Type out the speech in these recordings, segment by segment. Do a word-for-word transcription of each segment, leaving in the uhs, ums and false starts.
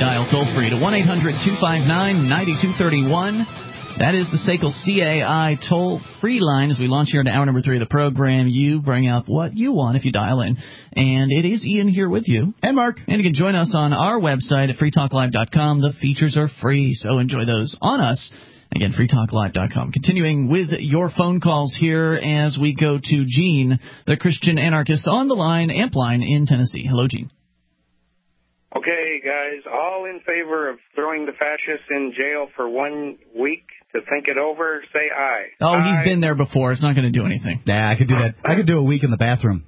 dial toll-free to one eight hundred two five nine nine two three one. That is the S A C L C A I toll-free line as we launch here into hour number three of the program. You bring up what you want if you dial in. And it is Ian here with you. And Mark. And you can join us on our website at free talk live dot com. The features are free, so enjoy those on us. Again, free talk live dot com. Continuing with your phone calls here as we go to Gene, the Christian anarchist on the line, Amp Line in Tennessee. Hello, Gene. Okay, guys, all in favor of throwing the fascists in jail for one week to think it over, say aye. Oh, aye. He's been there before. It's not going to do anything. Yeah, I could do that. I could do a week in the bathroom.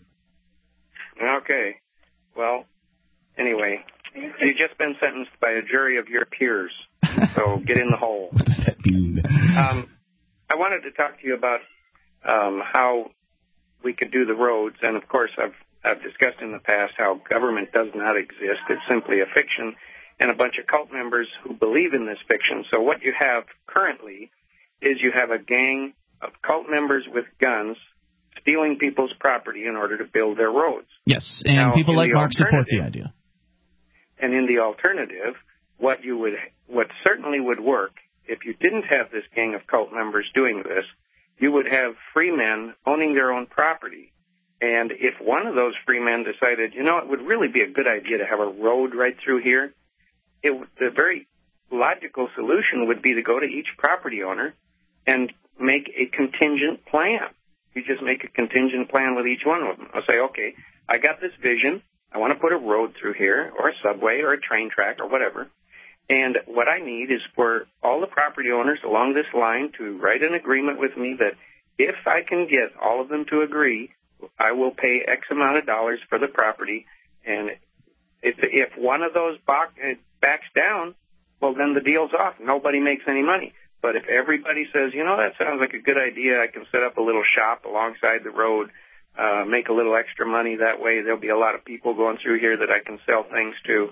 Okay. Well, anyway, you've just been sentenced by a jury of your peers, so get in the hole. What does that mean? um, I wanted to talk to you about um, how we could do the roads, and, of course, I've I've discussed in the past how government does not exist. It's simply a fiction and a bunch of cult members who believe in this fiction. So what you have currently is you have a gang of cult members with guns stealing people's property in order to build their roads. Yes, and now, people like Mark support the idea. And in the alternative, what you would, what certainly would work, if you didn't have this gang of cult members doing this, you would have free men owning their own property. And if one of those free men decided, you know, it would really be a good idea to have a road right through here, it, the very logical solution would be to go to each property owner and make a contingent plan. You just make a contingent plan with each one of them. I'll say, okay, I got this vision. I want to put a road through here or a subway or a train track or whatever. And what I need is for all the property owners along this line to write an agreement with me that if I can get all of them to agree, I will pay X amount of dollars for the property, and if if one of those backs down, well, then the deal's off. Nobody makes any money. But if everybody says, you know, that sounds like a good idea, I can set up a little shop alongside the road, uh, make a little extra money that way, there'll be a lot of people going through here that I can sell things to,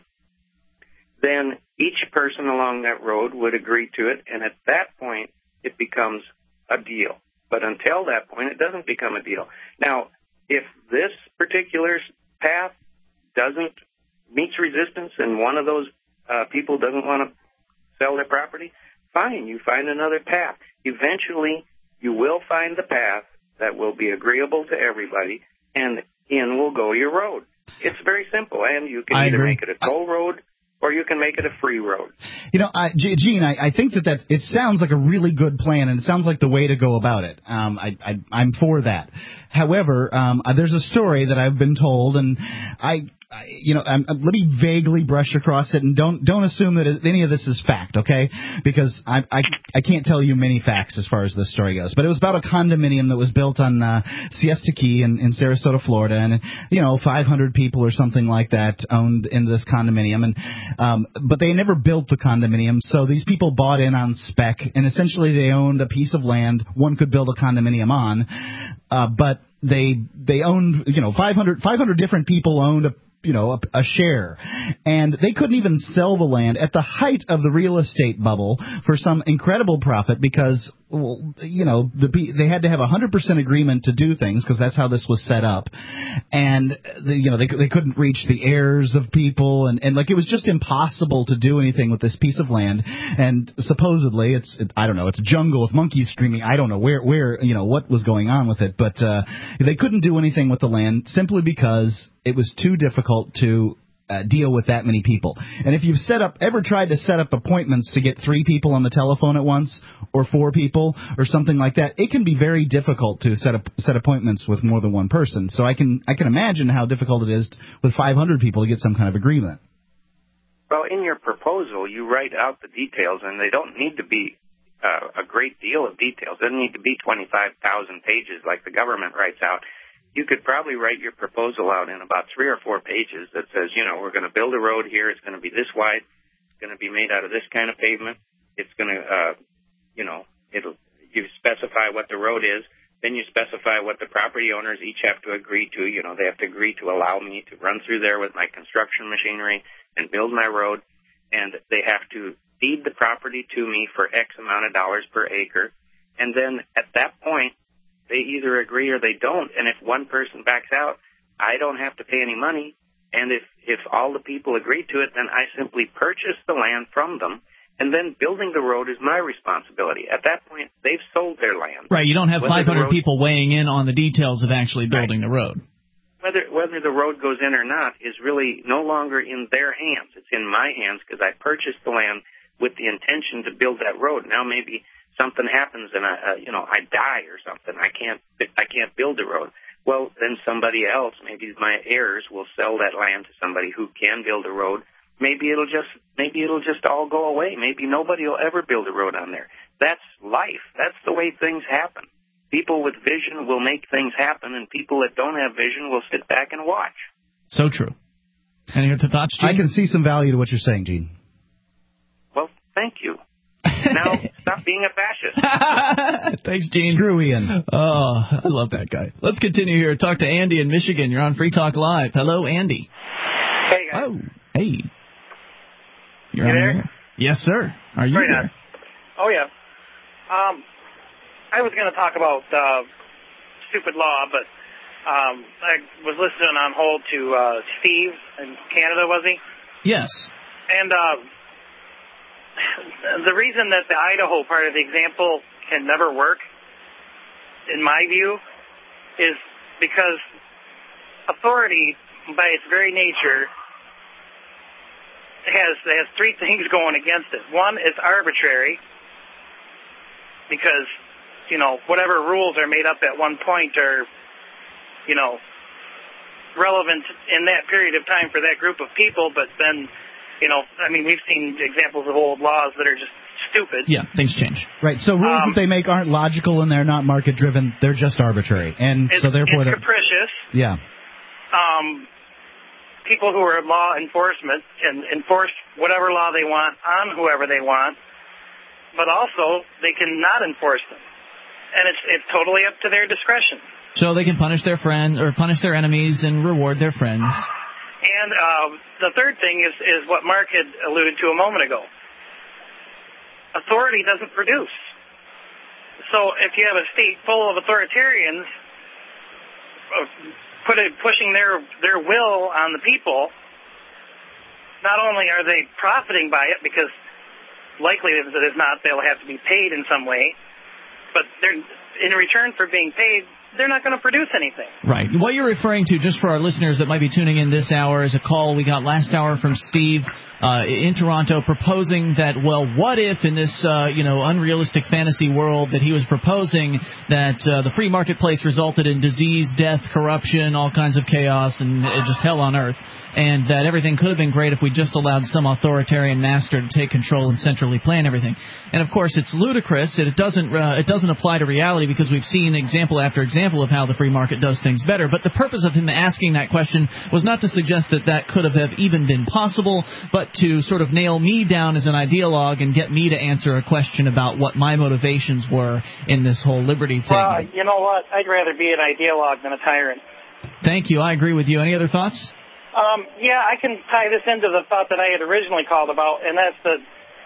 then each person along that road would agree to it, and at that point, it becomes a deal. But until that point, it doesn't become a deal. Now, if this particular path doesn't meets resistance and one of those uh, people doesn't want to sell their property, fine, you find another path. Eventually, you will find the path that will be agreeable to everybody, and in will go your road. It's very simple, and you can I either agree. make it a toll road or you can make it a free road. You know, I, Gene, I, I think that, that it sounds like a really good plan, and it sounds like the way to go about it. Um, I, I, I'm for that. However, um, there's a story that I've been told, and I... I, you know, I'm, I'm, let me vaguely brush across it, and don't don't assume that any of this is fact, okay? Because I, I I can't tell you many facts as far as this story goes. But it was about a condominium that was built on uh, Siesta Key in, in Sarasota, Florida, and you know, five hundred people or something like that owned into this condominium, and um, but they never built the condominium, so these people bought in on spec, and essentially they owned a piece of land one could build a condominium on, uh, but they they owned, you know, five hundred, five hundred different people owned a you know, a, a share. And they couldn't even sell the land at the height of the real estate bubble for some incredible profit because, well, you know, the, they had to have a one hundred percent agreement to do things because that's how this was set up. And, the, you know, they they couldn't reach the heirs of people. And, and, like, it was just impossible to do anything with this piece of land. And supposedly, it's, it, I don't know, it's a jungle with monkeys screaming. I don't know where, where you know, what was going on with it. But uh, they couldn't do anything with the land simply because it was too difficult to uh, deal with that many people. And if you've set up, ever tried to set up appointments to get three people on the telephone at once, or four people, or something like that, it can be very difficult to set up set appointments with more than one person. So I can I can imagine how difficult it is with five hundred people to get some kind of agreement. Well, in your proposal, you write out the details, and they don't need to be uh, a great deal of details. It doesn't need to be twenty-five thousand pages like the government writes out. You could probably write your proposal out in about three or four pages that says, you know, we're going to build a road here. It's going to be this wide. It's going to be made out of this kind of pavement. It's going to, uh, you know, it'll, you specify what the road is. Then you specify what the property owners each have to agree to. You know, they have to agree to allow me to run through there with my construction machinery and build my road. And they have to deed the property to me for X amount of dollars per acre. And then at that point, they either agree or they don't, and if one person backs out, I don't have to pay any money, And if, if all the people agree to it, then I simply purchase the land from them, and then building the road is my responsibility. At that point, they've sold their land. Right, you don't have Whether five hundred road, people weighing in on the details of actually building right. the road. Whether whether the road goes in or not is really no longer in their hands. It's in my hands because I purchased the land with the intention to build that road. Now maybe something happens and I, uh, you know, I die or something. I can't I can't build the road. Well, then somebody else, maybe my heirs, will sell that land to somebody who can build a road. Maybe it'll just maybe it'll just all go away. Maybe nobody will ever build a road on there. That's life. That's the way things happen. People with vision will make things happen, and people that don't have vision will sit back and watch. So true. Any other thoughts, Gene? I can see some value to what you're saying, Gene. Well, thank you. Now, stop being a fascist. Thanks, Gene. Screw Ian. Oh, I love that guy. Let's continue here. Talk to Andy in Michigan. You're on Free Talk Live. Hello, Andy. Hey, guys. Oh, hey. You're You on there? here? Yes, sir. Are you Right there? on. Oh, yeah. Um, I was going to talk about uh, stupid law, but um, I was listening on hold to uh, Steve in Canada, was he? Yes. And uh, the reason that the Idaho part of the example can never work, in my view, is because authority, by its very nature, has has three things going against it. One, it's arbitrary, because, you know, whatever rules are made up at one point are, you know, relevant in that period of time for that group of people, but then, you know, I mean, we've seen examples of old laws that are just stupid. Yeah, things change. Right, so rules Um, that they make aren't logical and they're not market-driven. They're just arbitrary. And It's, so therefore it's they're... capricious. Yeah. Um, people who are law enforcement can enforce whatever law they want on whoever they want, but also they can not enforce them. And it's it's totally up to their discretion. So they can punish their friend or punish their enemies and reward their friends. And uh, the third thing is, is what Mark had alluded to a moment ago. Authority doesn't produce. So if you have a state full of authoritarians uh, put it, pushing their, their will on the people, not only are they profiting by it, because likely as it is not, they'll have to be paid in some way, but they're, in return for being paid, they're not going to produce anything. Right. What you're referring to, just for our listeners that might be tuning in this hour, is a call we got last hour from Steve uh, in Toronto proposing that, well, what if in this, uh, you know, unrealistic fantasy world that he was proposing that uh, the free marketplace resulted in disease, death, corruption, all kinds of chaos, and uh, just hell on earth, and that everything could have been great if we just allowed some authoritarian master to take control and centrally plan everything. And of course, it's ludicrous. It doesn't uh, it doesn't apply to reality because we've seen example after example of how the free market does things better. But the purpose of him asking that question was not to suggest that that could have even been possible, but to sort of nail me down as an ideologue and get me to answer a question about what my motivations were in this whole liberty thing. Well, you know what? I'd rather be an ideologue than a tyrant. Thank you. I agree with you. Any other thoughts? Um, yeah, I can tie this into the thought that I had originally called about, and that's the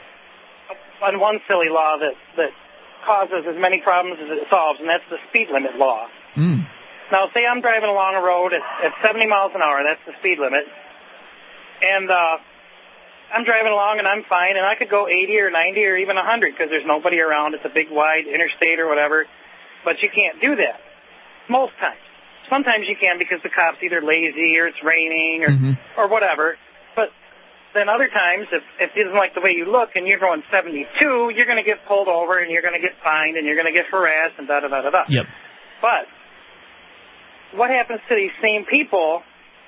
on one silly law that, that causes as many problems as it solves, and that's the speed limit law. Mm. Now, say I'm driving along a road at, at seventy miles an hour, that's the speed limit, and uh, I'm driving along and I'm fine, and I could go eighty or ninety or even one hundred because there's nobody around. It's a big, wide interstate or whatever, but you can't do that most times. Sometimes you can because the cop's either lazy or it's raining or mm-hmm. or whatever. But then other times, if, if it doesn't like the way you look and you're going seventy-two, you're going to get pulled over and you're going to get fined and you're going to get harassed and da-da-da-da-da. Yep. But what happens to these same people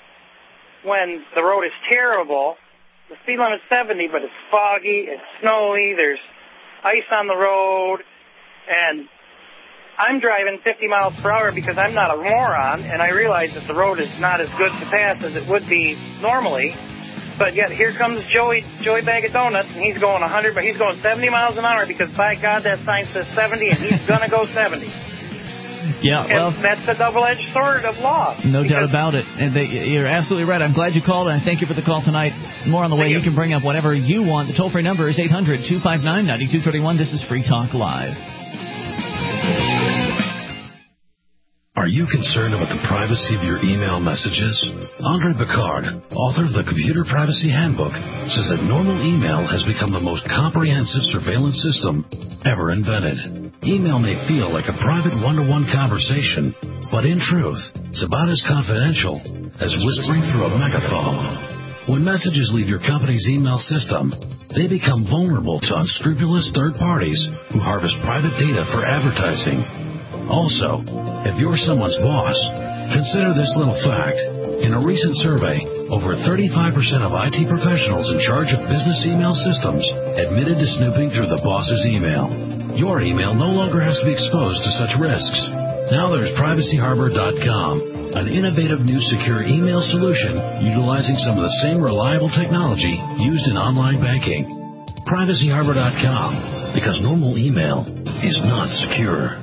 when the road is terrible? The speed limit's seventy, but it's foggy, it's snowy, there's ice on the road, and I'm driving fifty miles per hour because I'm not a moron, and I realize that the road is not as good to pass as it would be normally. But yet here comes Joey Joey Bag of Donuts, and he's going one hundred, but he's going seventy miles an hour because by God that sign says seventy, and he's gonna go seventy. Yeah, well, and that's the double-edged sword of law. No doubt about it. And they, you're absolutely right. I'm glad you called, and I thank you for the call tonight. More on the way. You. you can bring up whatever you want. The toll-free number is eight hundred two five nine nine two three one. This is Free Talk Live. Are you concerned about the privacy of your email messages? Andre Picard, author of the Computer Privacy Handbook, says that normal email has become the most comprehensive surveillance system ever invented. Email may feel like a private one-to-one conversation, but in truth, it's about as confidential as whispering through a megaphone. When messages leave your company's email system, they become vulnerable to unscrupulous third parties who harvest private data for advertising. Also, if you're someone's boss, consider this little fact. In a recent survey, over thirty-five percent of I T professionals in charge of business email systems admitted to snooping through the boss's email. Your email no longer has to be exposed to such risks. Now there's Privacy Harbor dot com, an innovative new secure email solution utilizing some of the same reliable technology used in online banking. Privacy Harbor dot com, because normal email is not secure.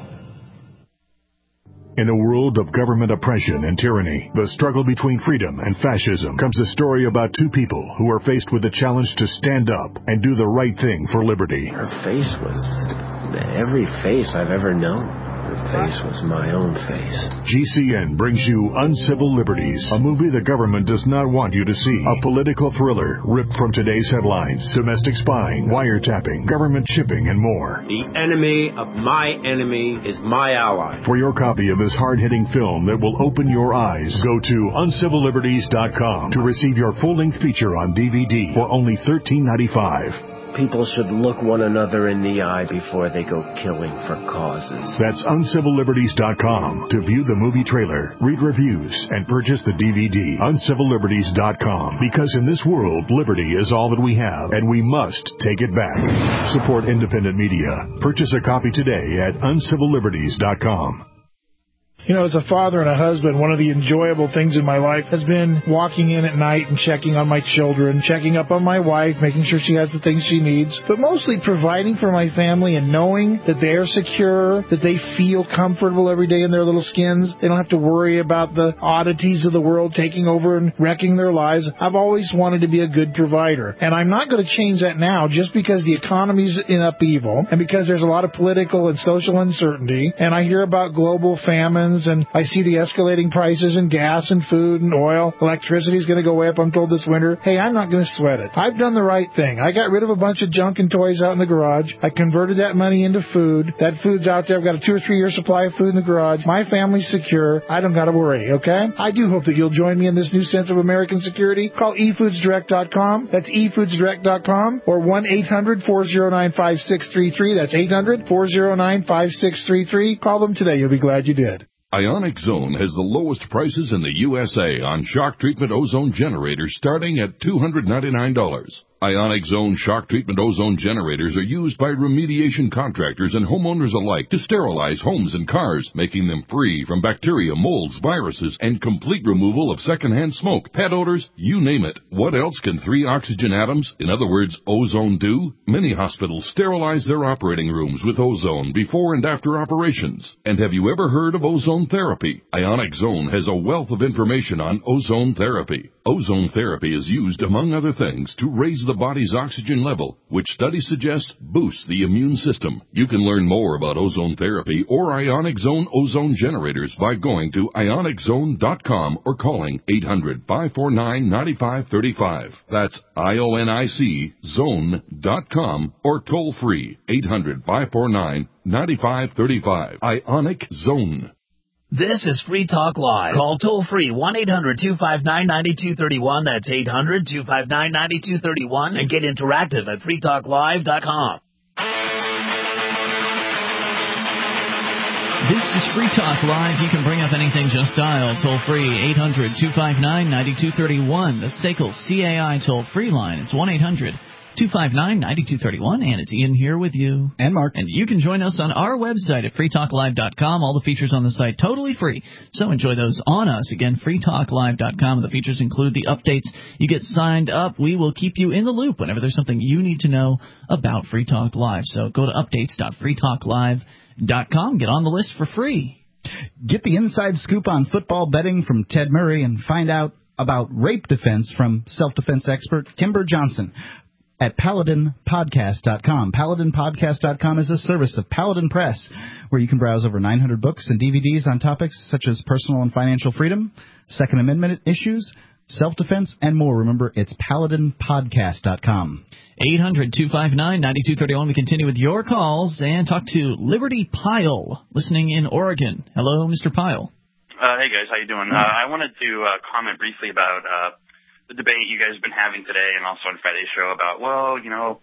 In a world of government oppression and tyranny, the struggle between freedom and fascism, comes a story about two people who are faced with the challenge to stand up and do the right thing for liberty. Her face was every face I've ever known. Her face was my own face. G C N brings you Uncivil Liberties, a movie the government does not want you to see. A political thriller ripped from today's headlines. Domestic spying, wiretapping, government shipping, and more. The enemy of my enemy is my ally. For your copy of this hard-hitting film that will open your eyes, go to Uncivil Liberties dot com to receive your full-length feature on D V D for only thirteen ninety-five. People should look one another in the eye before they go killing for causes. That's Uncivil Liberties dot com to view the movie trailer, read reviews, and purchase the D V D. Uncivil Liberties dot com. Because in this world, liberty is all that we have, and we must take it back. Support independent media. Purchase a copy today at Uncivil Liberties dot com. You know, as a father and a husband, one of the enjoyable things in my life has been walking in at night and checking on my children, checking up on my wife, making sure she has the things she needs, but mostly providing for my family and knowing that they're secure, that they feel comfortable every day in their little skins. They don't have to worry about the oddities of the world taking over and wrecking their lives. I've always wanted to be a good provider, and I'm not going to change that now just because the economy's in upheaval and because there's a lot of political and social uncertainty, and I hear about global famines, and I see the escalating prices in gas and food and oil. Electricity is going to go way up, I'm told, this winter. Hey, I'm not going to sweat it. I've done the right thing. I got rid of a bunch of junk and toys out in the garage. I converted that money into food. That food's out there. I've got a two or three year supply of food in the garage. My family's secure. I don't got to worry, okay? I do hope that you'll join me in this new sense of American security. Call e foods direct dot com. That's e foods direct dot com or one eight hundred four oh nine five six three three. That's eight hundred four oh nine five six three three. Call them today. You'll be glad you did. Ionic Zone has the lowest prices in the U S A on shock treatment ozone generators starting at two hundred ninety-nine dollars. Ionic Zone shock treatment ozone generators are used by remediation contractors and homeowners alike to sterilize homes and cars, making them free from bacteria, molds, viruses, and complete removal of secondhand smoke, pet odors, you name it. What else can three oxygen atoms, in other words, ozone, do? Many hospitals sterilize their operating rooms with ozone before and after operations. And have you ever heard of ozone therapy? Ionic Zone has a wealth of information on ozone therapy. Ozone therapy is used, among other things, to raise the body's oxygen level, which studies suggest boosts the immune system. You can learn more about ozone therapy or Ionic Zone ozone generators by going to ionic zone dot com or calling eight hundred five four nine nine five three five. That's I O N I C zone dot com or toll free eight hundred five four nine nine five three five. Ionic Zone. This is Free Talk Live. Call toll-free one eight hundred two five nine nine two three one. That's eight hundred two five nine nine two three one. And get interactive at free talk live dot com. This is Free Talk Live. You can bring up anything, just dial toll-free eight hundred two five nine nine two three one. The S A C L C A I toll-free line. It's one eight hundred two five nine nine two three one, and it's Ian here with you. And Mark. And you can join us on our website at free talk live dot com. All the features on the site totally free, so enjoy those on us. Again, free talk live dot com. The features include the updates. You get signed up. We will keep you in the loop whenever there's something you need to know about Free Talk Live. So go to updates dot free talk live dot com. Get on the list for free. Get the inside scoop on football betting from Ted Murray and find out about rape defense from self-defense expert Kimber Johnson. at paladin podcast dot com. paladin podcast dot com is a service of Paladin Press, where you can browse over nine hundred books and D V Ds on topics such as personal and financial freedom, Second Amendment issues, self-defense, and more. Remember, it's paladin podcast dot com. eight hundred, two five nine, nine two three one. We continue with your calls and talk to Liberty Pyle, listening in Oregon. Hello, Mister Pyle. Uh, hey, guys. How you doing? Uh, I wanted to uh, comment briefly about uh, the debate you guys have been having today and also on Friday's show about, well, you know,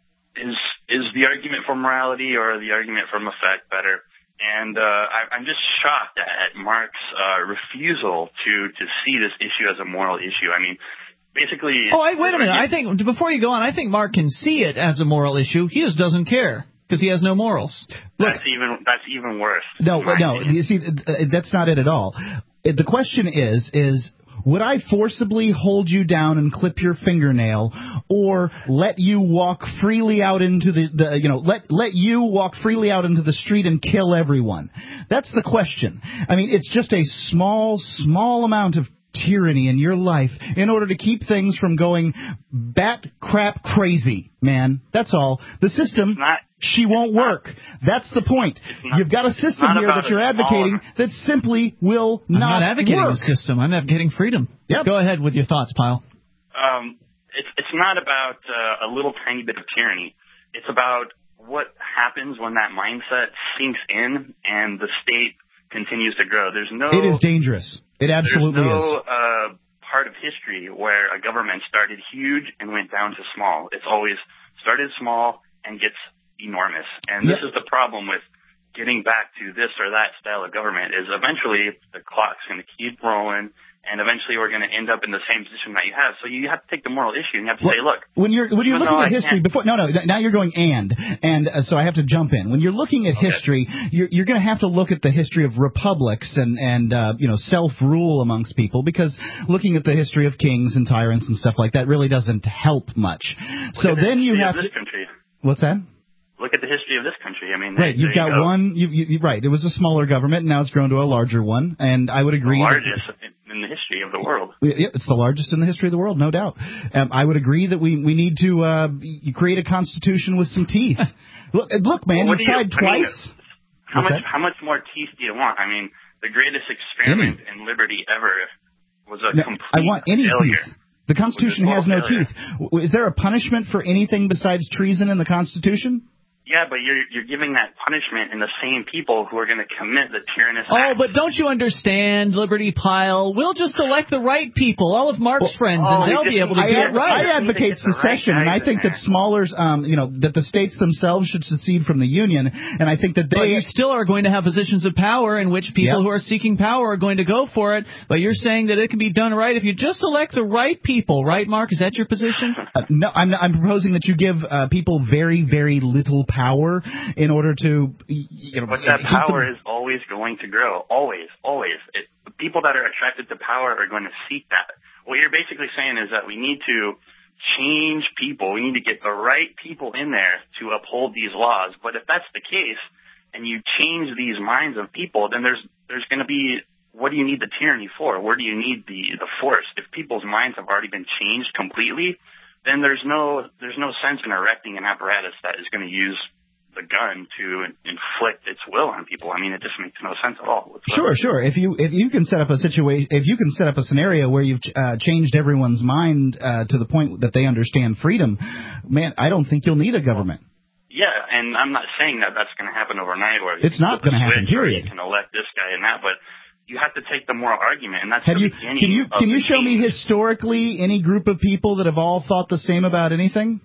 is is the argument for morality or the argument from effect better? And uh, I, I'm just shocked at Mark's uh, refusal to, to see this issue as a moral issue. I mean, basically... Oh, I, wait a minute. I think, before you go on, I think Mark can see it as a moral issue. He just doesn't care because he has no morals. That's even that's even worse. No, no. You see, that's not it at all. The question is, is... would I forcibly hold you down and clip your fingernail, or let you walk freely out into the, the you know, let let you walk freely out into the street and kill everyone? That's the question. I mean, it's just a small, small amount of tyranny in your life in order to keep things from going bat crap crazy, man. That's all. The system, not, she won't work. That's the point. Not, You've got a system here that you're advocating that simply will I'm not, not advocating work. the system. I'm advocating freedom. Yep. Go ahead with your thoughts, Pyle. Um, it's it's not about uh, a little tiny bit of tyranny. It's about what happens when that mindset sinks in and the state continues to grow. There's no. It is dangerous. It absolutely there's is. no, uh, part of history where a government started huge and went down to small. It's always started small and gets enormous. And this Yep. is the problem with getting back to this or that style of government is eventually the clock's going to keep rolling. And eventually we're going to end up in the same position that you have. So you have to take the moral issue and you have to well, say, look. When you're when you're looking at history, before no, no, now you're going and. And uh, so I have to jump in. When you're looking at okay. history, you're, you're going to have to look at the history of republics and, and uh, you know, self-rule amongst people, because looking at the history of kings and tyrants and stuff like that really doesn't help much. Look so the then you have this to. Country. What's that? Look at the history of this country. I mean, right, you've got you go. one. You, you, right, it was a smaller government, and now it's grown to a larger one. And I would agree. The largest that, in the history of the world. Yeah, it's the largest in the history of the world, no doubt. Um, I would agree that we we need to uh, create a constitution with some teeth. look, look, man, well, you tried you, twice. I mean, how What's much that? how much more teeth do you want? I mean, the greatest experiment Any. in liberty ever was a No, complete I want any failure. teeth. The Constitution has no failure. teeth. Is there a punishment for anything besides treason in the Constitution? Yeah, but you're you're giving that punishment in the same people who are going to commit the tyrannous Oh, acts. but don't you understand, Liberty Pyle? We'll just elect the right people, all of Mark's Well, friends, oh, and they'll be able to I, do ad- it right. I advocate secession, right and I think that smaller, um, you know, that the states themselves should secede from the Union, and I think that But they you still are going to have positions of power in which people Yep. who are seeking power are going to go for it. But you're saying that it can be done right if you just elect the right people, right, Mark? Is that your position? Uh, no, I'm, I'm proposing that you give uh, people very, very little power in order to, you know, But that keep power them- is always going to grow. Always, always. It, the people that are attracted to power are going to seek that. What you're basically saying is that we need to change people. We need to get the right people in there to uphold these laws. But if that's the case, and you change these minds of people, then there's there's going to be, what do you need the tyranny for? Where do you need the the force? If people's minds have already been changed completely, then there's no there's no sense in erecting an apparatus that is going to use the gun to inflict its will on people. I mean, it just makes no sense at all. Sure, sure. If you if you can set up a situation, if you can set up a scenario where you've uh, changed everyone's mind uh, to the point that they understand freedom, man, I don't think you'll need a government. Yeah, and I'm not saying that that's going to happen overnight. Or it's not going to happen. Period. You can elect this guy and that, but you have to take the moral argument, and that's have the you, beginning. Can you of can you the show change. me historically any group of people that have all thought the same about anything?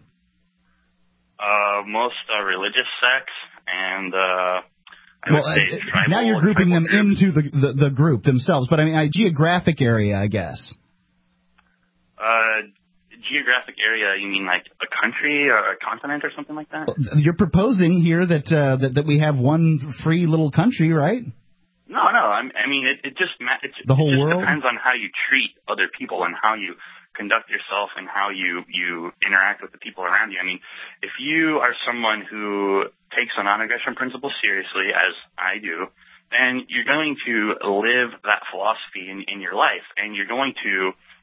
Uh, most uh, religious sects and, uh, I well, would say uh, tribal, now you're grouping them groups. into the, the the group themselves, but I mean, a geographic area, I guess. Uh, geographic area, you mean like a country or a continent or something like that? You're proposing here that uh, that, that we have one free little country, right? No, no. I'm, I mean, it, it just ma- it, the whole it just world depends on how you treat other people and how you conduct yourself and how you you interact with the people around you. I mean, if you are someone who takes the non-aggression principle seriously, as I do, then you're going to live that philosophy in, in your life, and you're going to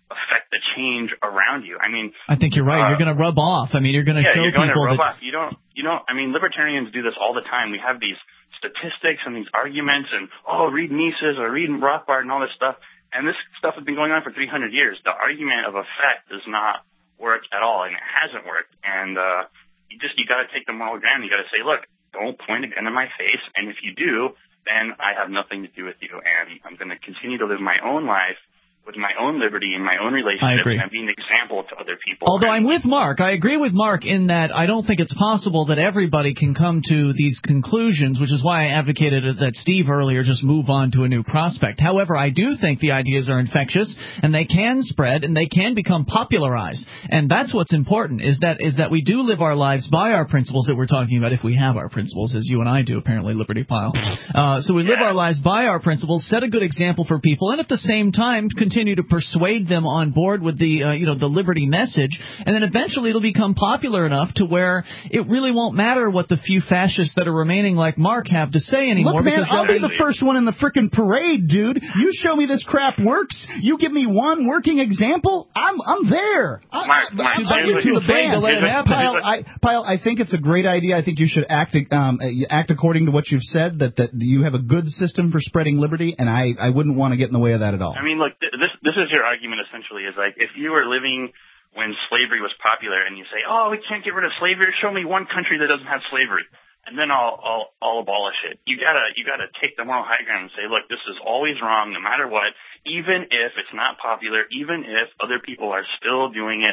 affect the change around you. I mean, I think you're right. Uh, you're going to rub off. I mean, you're going to yeah, show you're going people to rub that. off. You don't, you don't, I mean, libertarians do this all the time. We have these statistics and these arguments and, oh, read Mises or read Rothbard and all this stuff. And this stuff has been going on for three hundred years. The argument of effect does not work at all, and it hasn't worked. And uh, you just, you got to take the moral ground. You got to say, look, don't point a gun in my face. And if you do, then I have nothing to do with you. And I'm going to continue to live my own life with my own liberty and my own relationship, and I'm being an example to other people. Although I'm with Mark. I agree with Mark in that I don't think it's possible that everybody can come to these conclusions, which is why I advocated that Steve earlier just move on to a new prospect. However, I do think the ideas are infectious, and they can spread, and they can become popularized. And that's what's important, is that is that we do live our lives by our principles that we're talking about, if we have our principles, as you and I do, apparently, Liberty Pile. Uh, so we live our lives by our principles, set a good example for people, and at the same time, continue to persuade them on board with the uh, you know the liberty message, and then eventually it'll become popular enough to where it really won't matter what the few fascists that are remaining like Mark have to say anymore. Look, man, because I'll be the first one in the frickin' parade, dude. You show me this crap works, you give me one working example, I'm I'm there. I, Mark, I, Mark, I'm, I'm into the band. Pyle, I, Pyle, I think it's a great idea. I think you should act um, act according to what you've said, that, that you have a good system for spreading liberty, and I, I wouldn't want to get in the way of that at all. I mean, look, th- this this is your argument essentially, is like, if you were living when slavery was popular and you say, oh, we can't get rid of slavery, show me one country that doesn't have slavery, and then I'll I'll, I'll abolish it. You gotta you gotta take the moral high ground and say, look, this is always wrong, no matter what, even if it's not popular, even if other people are still doing it,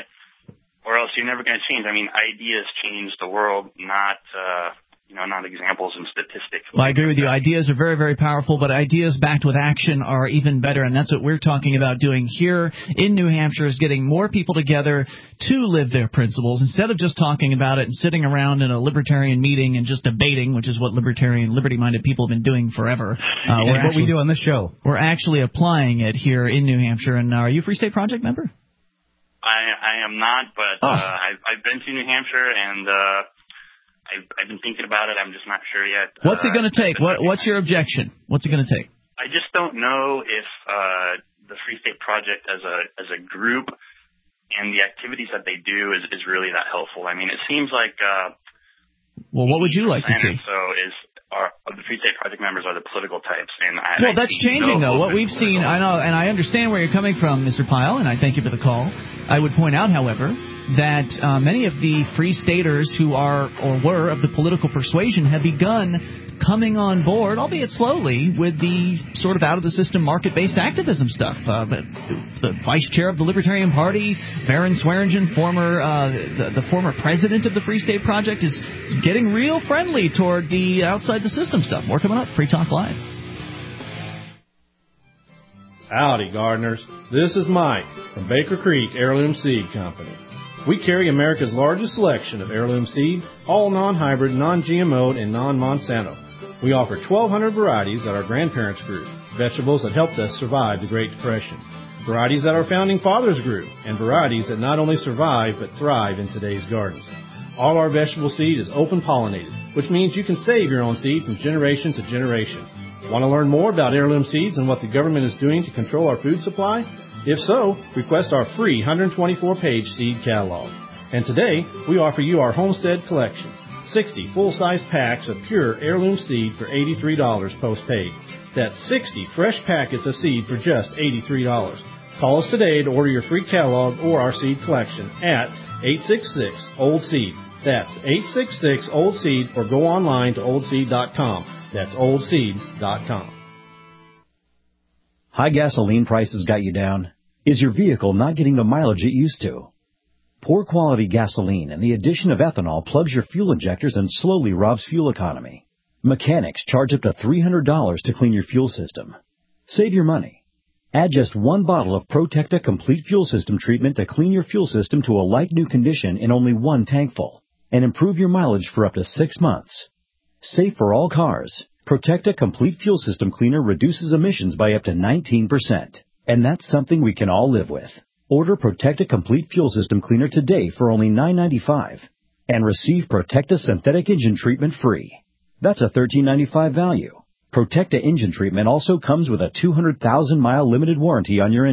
or else you're never going to change. I mean, ideas change the world, not uh, you know, not examples and statistics. Well, I agree with you. Ideas are very, very powerful, but ideas backed with action are even better, and that's what we're talking about doing here in New Hampshire, is getting more people together to live their principles instead of just talking about it and sitting around in a libertarian meeting and just debating, which is what libertarian, liberty-minded people have been doing forever. Uh, we're what actually, we do on this show. We're actually applying it here in New Hampshire. And uh, are you a Free State Project member? I, I am not, but oh. uh, I've, I've been to New Hampshire, and uh, I've, I've been thinking about it. I'm just not sure yet. What's uh, it going to take? What, what's your objection? What's it going to take? I just don't know if uh, the Free State Project as a as a group and the activities that they do is, is really that helpful. I mean, it seems like. Uh, well, what would you like to see? So is are the Free State Project members are the political types, and I, well, I that's changing no though. What we've seen, I know, and I understand where you're coming from, Mister Pyle, and I thank you for the call. I would point out, however, that uh, many of the Free Staters who are or were of the political persuasion have begun coming on board, albeit slowly, with the sort of out-of-the-system market-based activism stuff. Uh, the, the vice chair of the Libertarian Party, Farron Swearingen, former uh, the, the former president of the Free State Project, is, is getting real friendly toward the outside-the-system stuff. More coming up. Free Talk Live. Howdy, gardeners. This is Mike from Baker Creek Heirloom Seed Company. We carry America's largest selection of heirloom seed, all non-hybrid, non-G M O'd, and non-Monsanto. We offer twelve hundred varieties that our grandparents grew, vegetables that helped us survive the Great Depression, varieties that our founding fathers grew, and varieties that not only survive but thrive in today's gardens. All our vegetable seed is open-pollinated, which means you can save your own seed from generation to generation. Want to learn more about heirloom seeds and what the government is doing to control our food supply? If so, request our free one hundred twenty-four page seed catalog. And today, we offer you our Homestead Collection, sixty full-size packs of pure heirloom seed for eighty-three dollars post-paid. That's sixty fresh packets of seed for just eighty-three dollars. Call us today to order your free catalog or our seed collection at eight six six old seed. That's eight six six old seed, or go online to old seed dot com. That's old seed dot com. High gasoline prices got you down? Is your vehicle not getting the mileage it used to? Poor quality gasoline and the addition of ethanol plugs your fuel injectors and slowly robs fuel economy. Mechanics charge up to three hundred dollars to clean your fuel system. Save your money. Add just one bottle of Protecta Complete Fuel System treatment to clean your fuel system to a like-new condition in only one tankful, and improve your mileage for up to six months. Safe for all cars, Protecta Complete Fuel System Cleaner reduces emissions by up to nineteen percent. And that's something we can all live with. Order Protecta Complete Fuel System Cleaner today for only nine ninety-five and receive Protecta Synthetic Engine Treatment free. That's a thirteen ninety-five value. Protecta Engine Treatment also comes with a two hundred thousand mile limited warranty on your engine.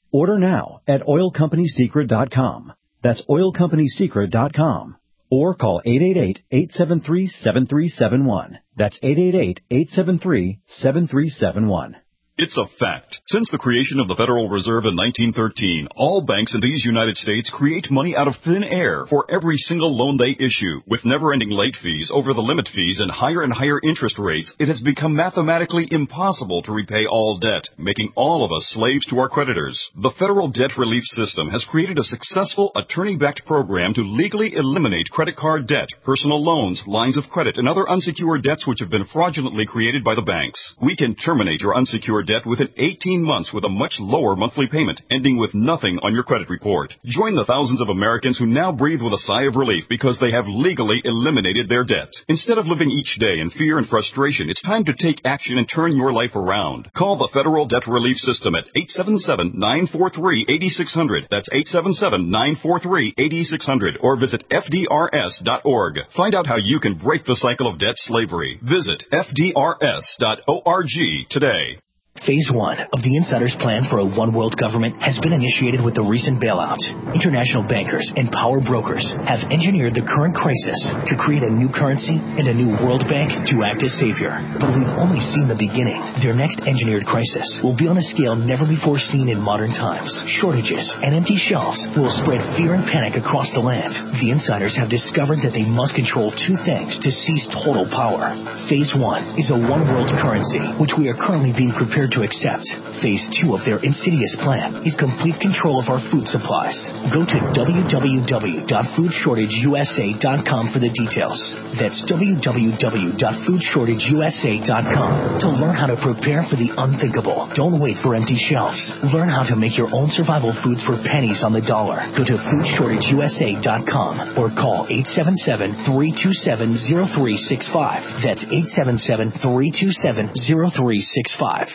Order now at oil company secret dot com. That's oil company secret dot com. Or call eight eight eight, eight seven three, seven three seven one. That's eight eight eight, eight seven three, seven three seven one. It's a fact. Since the creation of the Federal Reserve in nineteen thirteen, all banks in these United States create money out of thin air for every single loan they issue. With never-ending late fees, over-the-limit fees, and higher and higher interest rates, it has become mathematically impossible to repay all debt, making all of us slaves to our creditors. The Federal Debt Relief System has created a successful attorney-backed program to legally eliminate credit card debt, personal loans, lines of credit, and other unsecured debts which have been fraudulently created by the banks. We can terminate your unsecured debt within eighteen months with a much lower monthly payment, ending with nothing on your credit report. Join the thousands of Americans who now breathe with a sigh of relief because they have legally eliminated their debt. Instead of living each day in fear and frustration, it's time to take action and turn your life around. Call the Federal Debt Relief System at eight seven seven, nine four three, eight six zero zero. That's eight seven seven, nine four three, eight six zero zero. Or visit F D R S dot org. Find out how you can break the cycle of debt slavery. Visit F D R S dot org today. Phase one of the Insider's plan for a one-world government has been initiated with the recent bailout. International bankers and power brokers have engineered the current crisis to create a new currency and a new world bank to act as savior. But we've only seen the beginning. Their next engineered crisis will be on a scale never before seen in modern times. Shortages and empty shelves will spread fear and panic across the land. The Insiders have discovered that they must control two things to seize total power. Phase one is a one-world currency, which we are currently being prepared to accept. Phase two of their insidious plan is complete control of our food supplies. Go to w w w dot food shortage u s a dot com for the details. That's w w w dot food shortage u s a dot com to learn how to prepare for the unthinkable. Don't wait for empty shelves. Learn how to make your own survival foods for pennies on the dollar. Go to food shortage u s a dot com or call eight seven seven, three two seven, zero three six five. That's eight seven seven, three two seven, zero three six five.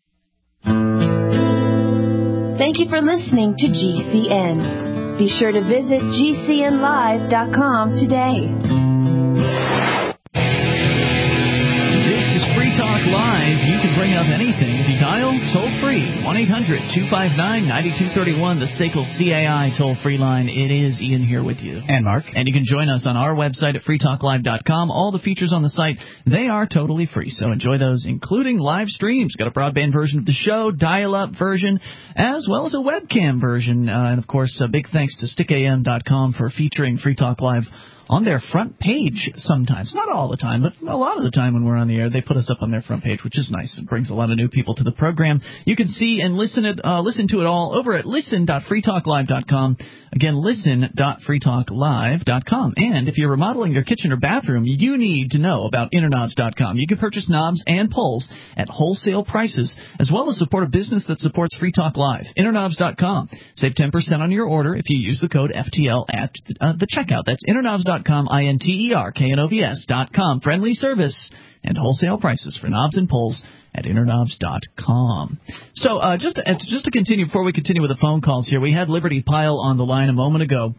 Thank you for listening to G C N. Be sure to visit G C N live dot com today. This is Free Talk Live. You can bring up anything if you dial toll-free, one eight hundred, two five nine, nine two three one, the S A C L C A I toll-free line. It is Ian here with you. And Mark. And you can join us on our website at free talk live dot com. All the features on the site, they are totally free, so enjoy those, including live streams. Got a broadband version of the show, dial-up version, as well as a webcam version. Uh, and, of course, a big thanks to stick a m dot com for featuring Free Talk Live on their front page sometimes. Not all the time, but a lot of the time when we're on the air, they put us up on their front page, which is nice. It brings a lot of new people to the program. You can see and listen it, uh, listen to it all over at listen dot free talk live dot com. Again, listen dot free talk live dot com. And if you're remodeling your kitchen or bathroom, you need to know about inner knobs dot com. You can purchase knobs and poles at wholesale prices, as well as support a business that supports Free Talk Live. inner knobs dot com. Save ten percent on your order if you use the code F T L at uh, the checkout. That's inner knobs dot com, I N T E R K N O V S dot com. Friendly service and wholesale prices for knobs and poles at inner knobs dot com. So uh, just, to, just to continue, before we continue with the phone calls here, we had Liberty Pyle on the line a moment ago,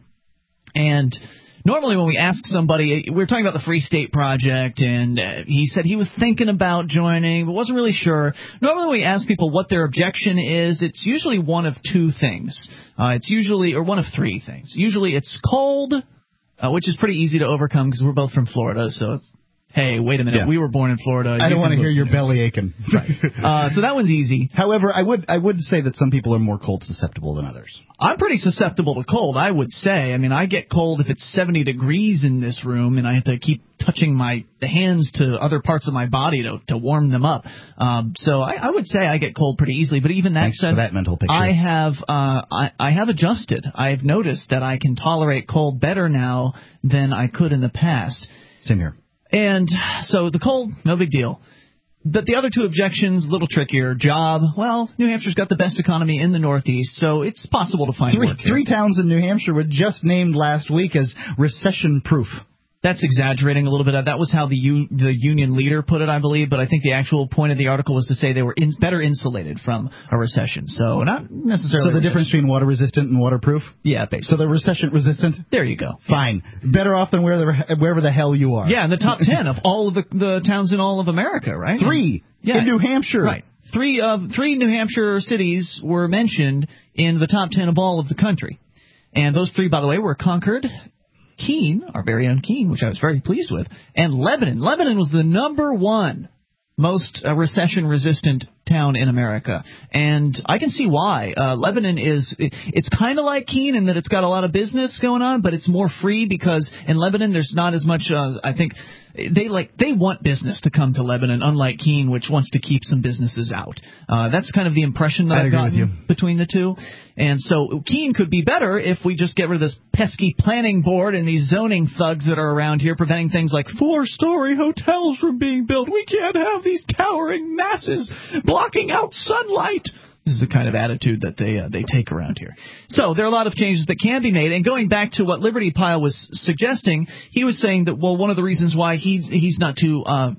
and normally when we ask somebody, we were talking about the Free State Project, and uh, he said he was thinking about joining, but wasn't really sure. Normally when we ask people what their objection is, it's usually one of two things. Uh, it's usually, or one of three things. Usually it's cold, uh, which is pretty easy to overcome because we're both from Florida, so it's, hey, wait a minute, yeah. we were born in Florida. I don't want to hear your belly aching. Right. Uh, so that one's easy. However, I would I would say that some people are more cold susceptible than others. I'm pretty susceptible to cold, I would say. I mean, I get cold if it's seventy degrees in this room, and I have to keep touching my the hands to other parts of my body to to warm them up. Um, so I, I would say I get cold pretty easily. But even that Thanks said, for that mental picture. I have uh, I, I have adjusted. I've noticed that I can tolerate cold better now than I could in the past. Same here. And so the cold, no big deal. But the other two objections, a little trickier. Job, well, New Hampshire's got the best economy in the Northeast, so it's possible to find three, work here. Three towns in New Hampshire were just named last week as recession-proof. That's exaggerating a little bit. That was how the U, the union leader put it, I believe. But I think the actual point of the article was to say they were in, better insulated from a recession. So not necessarily. So the difference between water-resistant and waterproof? Yeah, basically. So they're recession-resistant? There you go. Fine. Better off than wherever, wherever the hell you are. Yeah, in the top ten of all of the, the towns in all of America, right? Three. Yeah. In New Hampshire. Right. three uh, three New Hampshire cities were mentioned in the top ten of all of the country. And those three, by the way, were Concord, Keene, our very own Keene, which I was very pleased with, and Lebanon. Lebanon was the number one most uh, recession-resistant town in America, and I can see why. Uh, Lebanon is it, it's kind of like Keene in that it's got a lot of business going on, but it's more free because in Lebanon there's not as much. Uh, I think they like they want business to come to Lebanon, unlike Keene, which wants to keep some businesses out. Uh, that's kind of the impression that I'd I've agree with you. gotten between the two. And so Keene could be better if we just get rid of this pesky planning board and these zoning thugs that are around here preventing things like four-story hotels from being built. We can't have these towering masses blocking out sunlight. This is the kind of attitude that they uh, they take around here. So there are a lot of changes that can be made. And going back to what Liberty Pile was suggesting, he was saying that, well, one of the reasons why he he's not too uh,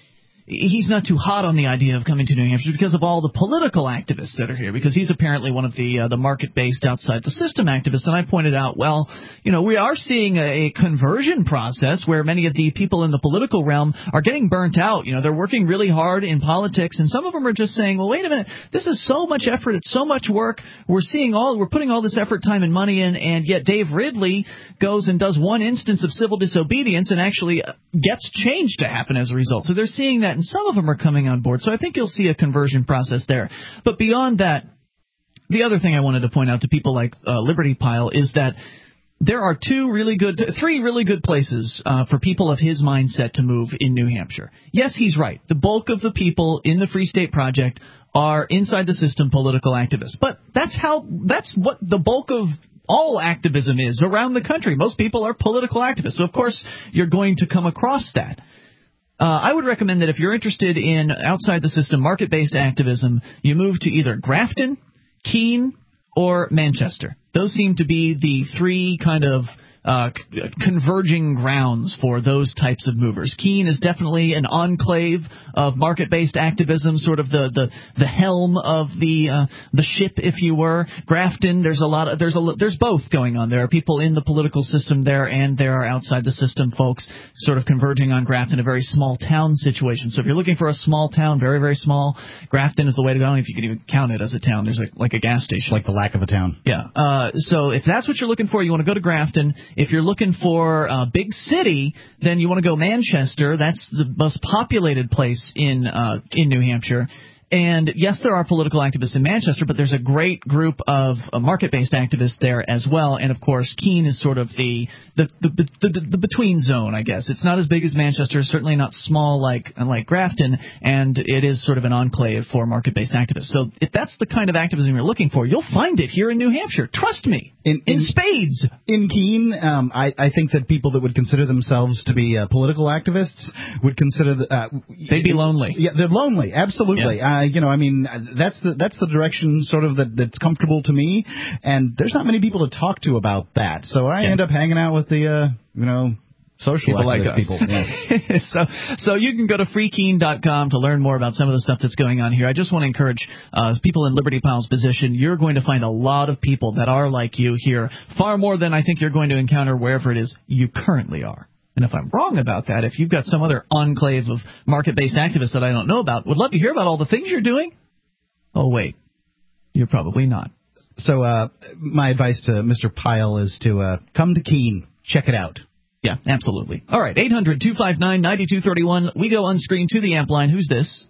he's not too hot on the idea of coming to New Hampshire because of all the political activists that are here, because he's apparently one of the uh, the market-based outside-the-system activists. And I pointed out, well, you know, we are seeing a, a conversion process where many of the people in the political realm are getting burnt out. You know, they're working really hard in politics, and some of them are just saying, well, wait a minute, this is so much effort, it's so much work, we're seeing all, we're putting all this effort, time, and money in, and yet Dave Ridley goes and does one instance of civil disobedience and actually gets change to happen as a result. So they're seeing that, and some of them are coming on board. So I think you'll see a conversion process there. But beyond that, the other thing I wanted to point out to people like uh, Liberty Pile is that there are two really good, three really good places uh, for people of his mindset to move in New Hampshire. Yes, he's right. The bulk of the people in the Free State Project are inside the system political activists. But that's how, that's what the bulk of all activism is around the country. Most people are political activists. So, of course, you're going to come across that. Uh, I would recommend that if you're interested in outside-the-system market-based activism, you move to either Grafton, Keene, or Manchester. Those seem to be the three kind of uh, c- converging grounds for those types of movers. Keene is definitely an enclave of market-based activism, sort of the the, the helm of the uh, the ship, if you were. Grafton, there's a lot of there's a there's both going on. There are people in the political system there, and there are outside the system folks sort of converging on Grafton, a very small town situation. So if you're looking for a small town, very very small, Grafton is the way to go. I don't know if you can even count it as a town. There's like, like a gas station, like the lack of a town. Yeah. Uh, so if that's what you're looking for, you want to go to Grafton. If you're looking for a big city, then you want to go Manchester. That's the most populated place in uh, in New Hampshire. And, yes, there are political activists in Manchester, but there's a great group of uh, market-based activists there as well. And, of course, Keene is sort of the the, the, the, the the between zone, I guess. It's not as big as Manchester, certainly not small like like Grafton, and it is sort of an enclave for market-based activists. So if that's the kind of activism you're looking for, you'll find it here in New Hampshire. Trust me. In, in, in spades. In Keene, um, I, I think that people that would consider themselves to be uh, political activists would consider... The, uh, They'd be lonely. Yeah, they're lonely, absolutely. Yeah. Uh, you know, I mean, that's the that's the direction sort of that, that's comfortable to me, and there's not many people to talk to about that. So I yeah. end up hanging out with the, uh, you know... social people like us. People. Yeah. so, so you can go to free keene dot com to learn more about some of the stuff that's going on here. I just want to encourage uh, people in Liberty Pile's position. You're going to find a lot of people that are like you here, far more than I think you're going to encounter wherever it is you currently are. And if I'm wrong about that, if you've got some other enclave of market-based activists that I don't know about, would love to hear about all the things you're doing. Oh, wait. You're probably not. So uh, my advice to Mister Pile is to uh, come to Keene. Check it out. Yeah, absolutely. All right, eight hundred two five nine nine two three one. We go unscreened to the amp line. Who's this?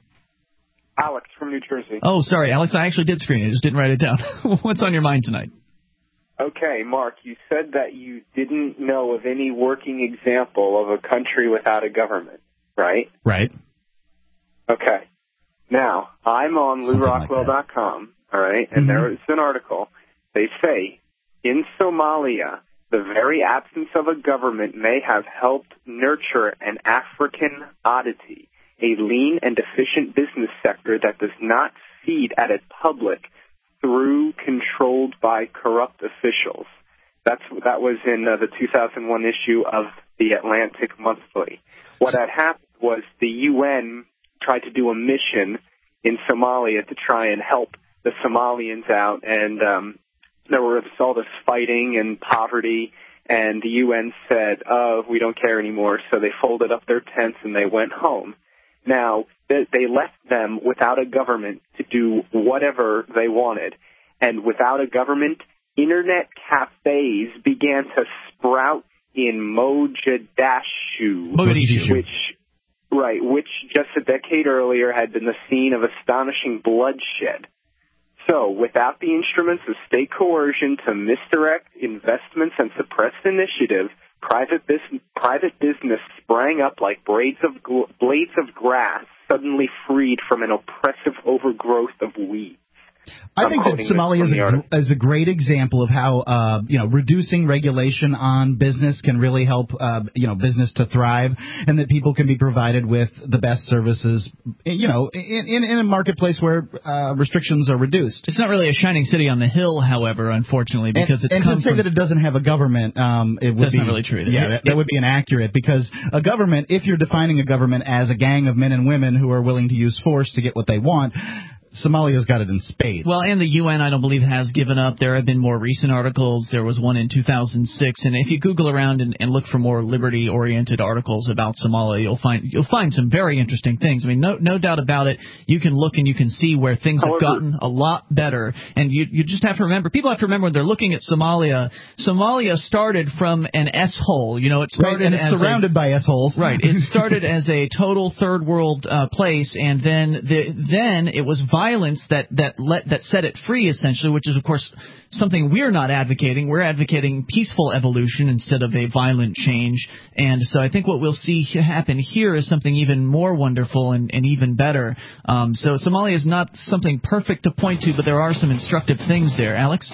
Alex from New Jersey. Oh, sorry, Alex. I actually did screen it. I just didn't write it down. What's on your mind tonight? Okay, Mark, you said that you didn't know of any working example of a country without a government, right? Right. Okay. Now, I'm on Lou Rockwell dot com, all right, and mm-hmm. there is an article. They say, in Somalia, the very absence of a government may have helped nurture an African oddity, a lean and efficient business sector that does not feed at its public through controlled by corrupt officials. That's that was in uh, the two thousand one issue of the Atlantic Monthly. What had happened was the U N tried to do a mission in Somalia to try and help the Somalians out, and um, there was all this fighting and poverty, and the U N said, oh, we don't care anymore, so they folded up their tents and they went home. Now, They, they left them without a government to do whatever they wanted. And without a government, internet cafes began to sprout in Mogadishu, Mogadishu. which, right, which just a decade earlier had been the scene of astonishing bloodshed. So, without the instruments of state coercion to misdirect investments and suppress initiative, private business, private business sprang up like blades of, blades of grass suddenly freed from an oppressive overgrowth of weeds. I I'm think that Somalia is a, is a great example of how, uh, you know, reducing regulation on business can really help, uh, you know, business to thrive, and that people can be provided with the best services, you know, in, in, in a marketplace where uh, restrictions are reduced. It's not really a shining city on the hill, however, unfortunately, because and, it's and come to say from... that it doesn't have a government, um, it would That's be not really true either. Yeah, that, that would be inaccurate, because a government, if you're defining a government as a gang of men and women who are willing to use force to get what they want, Somalia's got it in spades. Well, and the U N, I don't believe, has given up. There have been more recent articles. There was one in two thousand six, and if you Google around and, and look for more liberty-oriented articles about Somalia, you'll find you'll find some very interesting things. I mean, no no doubt about it. You can look and you can see where things However, have gotten a lot better, and you you just have to remember. People have to remember when they're looking at Somalia. Somalia started from an S-hole. You know, it started right, and it's as surrounded a, by S-holes. Right. It started as a total third world uh, place, and then the, then it was violent. Violence that that let that set it free, essentially, which is of course something we're not advocating. We're advocating peaceful evolution instead of a violent change. And so I think what we'll see happen here is something even more wonderful and, and even better. Um, so Somalia is not something perfect to point to, but there are some instructive things there. Alex?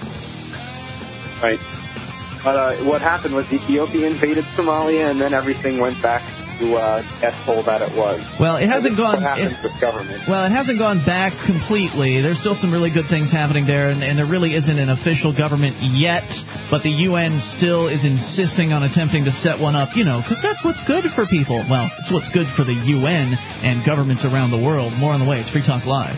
Right. But uh, what happened was Ethiopia invaded Somalia, and then everything went back to uh, S-hole that it was. Well, it hasn't gone. What happens it, with government? Well, it hasn't gone back completely. There's still some really good things happening there, and, and there really isn't an official government yet. But the U N still is insisting on attempting to set one up, you know, because that's what's good for people. Well, it's what's good for the U N and governments around the world. More on the way. It's Free Talk Live.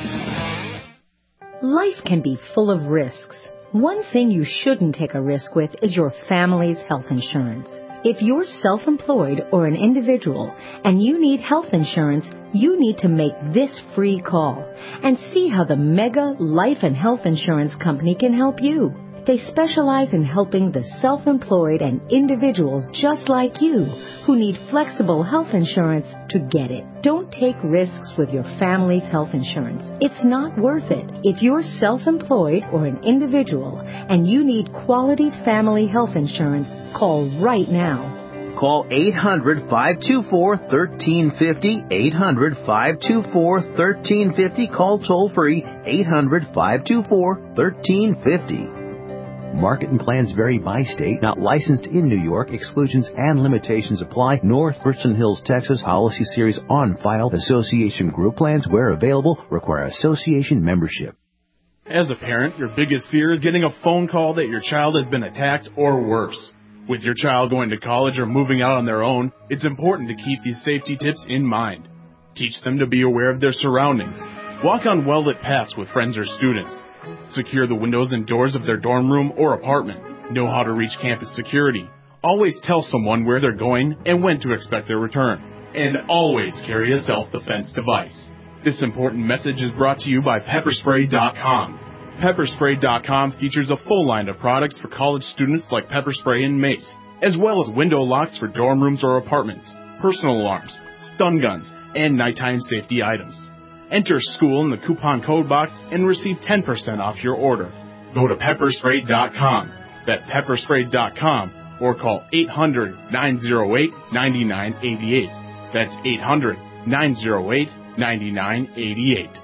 Life can be full of risks. One thing you shouldn't take a risk with is your family's health insurance. If you're self-employed or an individual and you need health insurance, you need to make this free call and see how the Mega Life and Health Insurance Company can help you. They specialize in helping the self-employed and individuals just like you who need flexible health insurance to get it. Don't take risks with your family's health insurance. It's not worth it. If you're self-employed or an individual and you need quality family health insurance, call right now. Call eight hundred, five two four, one three five zero, eight hundred, five two four, one three five zero. Call toll free, eight hundred, five two four, one three five zero. Market and plans vary by state. Not licensed in New York. Exclusions and limitations apply. North Richland Hills, Texas. Policy series on file. Association group plans, where available, require association membership. As a parent, your biggest fear is getting a phone call that your child has been attacked or worse. With your child going to college or moving out on their own, it's important to keep these safety tips in mind. Teach them to be aware of their surroundings. Walk on well-lit paths with friends or students. Secure the windows and doors of their dorm room or apartment. Know how to reach campus security. Always tell someone where they're going and when to expect their return. And always carry a self-defense device. This important message is brought to you by pepper spray dot com. pepper spray dot com features a full line of products for college students like pepper spray and mace, as well as window locks for dorm rooms or apartments, personal alarms, stun guns, and nighttime safety items. Enter school in the coupon code box and receive ten percent off your order. Go to pepper spray dot com. That's pepper spray dot com or call eight hundred, nine oh eight, nine nine eight eight. That's eight hundred, nine oh eight, nine nine eight eight.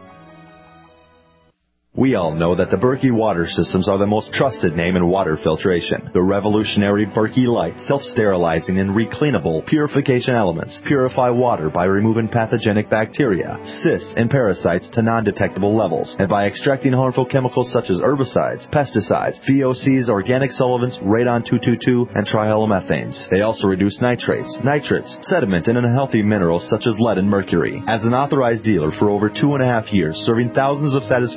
We all know that the Berkey water systems are the most trusted name in water filtration. The revolutionary Berkey Light, self-sterilizing and recleanable purification elements, purify water by removing pathogenic bacteria, cysts, and parasites to non-detectable levels, and by extracting harmful chemicals such as herbicides, pesticides, V O Cs, organic solvents, radon two twenty-two, and trihalomethanes. They also reduce nitrates, nitrates, sediment, and unhealthy minerals such as lead and mercury. As an authorized dealer for over two and a half years, serving thousands of satisfied customers,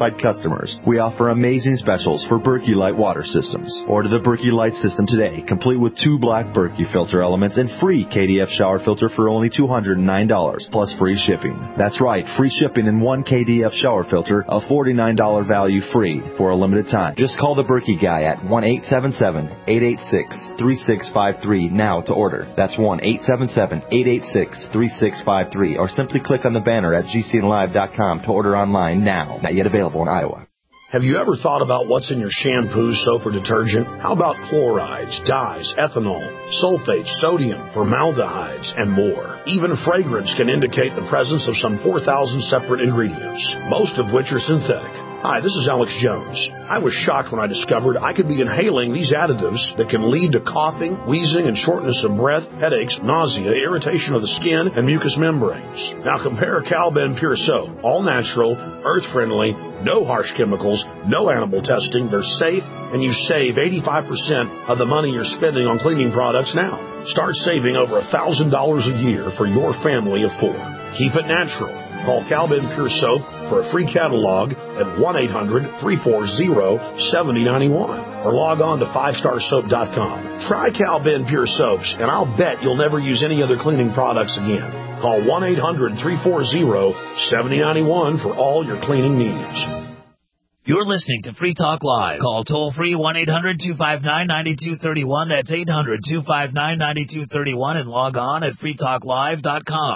customers. We offer amazing specials for Berkey Light water systems. Order the Berkey Light system today, complete with two black Berkey filter elements and free K D F shower filter for only two hundred nine dollars, plus free shipping. That's right, free shipping and one K D F shower filter, a forty-nine dollars value free for a limited time. Just call the Berkey guy at one eight seven seven, eight eight six, three six five three now to order. That's one eight seven seven, eight eight six, three six five three, or simply click on the banner at G C N live dot com to order online now. Not yet available in Iowa. Have you ever thought about what's in your shampoo, soap, or detergent? How about chlorides, dyes, ethanol, sulfates, sodium, formaldehydes, and more? Even fragrance can indicate the presence of some four thousand separate ingredients, most of which are synthetic. Hi, this is Alex Jones. I was shocked when I discovered I could be inhaling these additives that can lead to coughing, wheezing, and shortness of breath, headaches, nausea, irritation of the skin, and mucous membranes. Now compare Calben Pure Soap. All natural, earth-friendly, no harsh chemicals, no animal testing. They're safe, and you save eighty-five percent of the money you're spending on cleaning products now. Start saving over one thousand dollars a year for your family of four. Keep it natural. Call Calben Pure Soap for a free catalog at one eight hundred, three four zero, seven zero nine one or log on to five star soap dot com. Try Calben Pure Soaps, and I'll bet you'll never use any other cleaning products again. Call one eight hundred, three four zero, seven zero nine one for all your cleaning needs. You're listening to Free Talk Live. Call toll-free one eight hundred, two five nine, nine two three one. That's eight hundred, two five nine, nine two three one and log on at free talk live dot com.